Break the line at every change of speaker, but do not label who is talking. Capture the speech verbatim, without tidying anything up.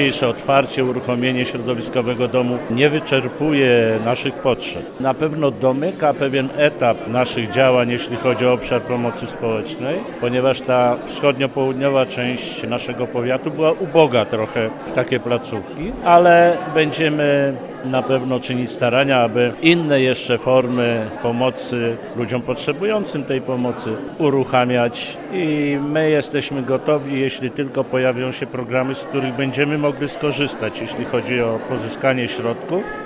dzisiejsze otwarcie, uruchomienie środowiskowego domu nie wyczerpuje naszych potrzeb. Na pewno domyka pewien etap naszych działań, jeśli chodzi o obszar pomocy społecznej, ponieważ ta wschodnio-południowa część naszego powiatu była uboga trochę w takie placówki, ale będziemy na pewno czynić starania, aby inne jeszcze formy pomocy ludziom potrzebującym tej pomocy uruchamiać i my jesteśmy gotowi, jeśli tylko pojawią się programy, z których będziemy mogli skorzystać, jeśli chodzi o pozyskanie środków.